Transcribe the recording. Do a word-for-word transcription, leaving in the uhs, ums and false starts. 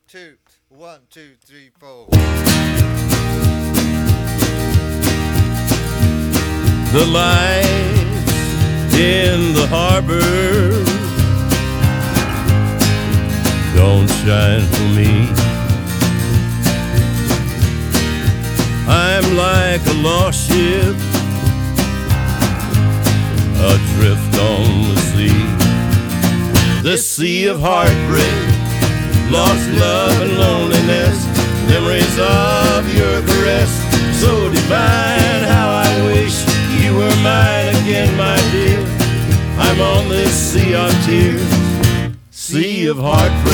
two, one, two, three, four. The lights in the harbor don't shine for me. I'm like a lost ship adrift on the sea. The sea of heartbreak, lost love and loneliness, memories of your caress, so divine. How I wish you were mine again, my dear. I'm on this sea of tears, sea of heartbreak.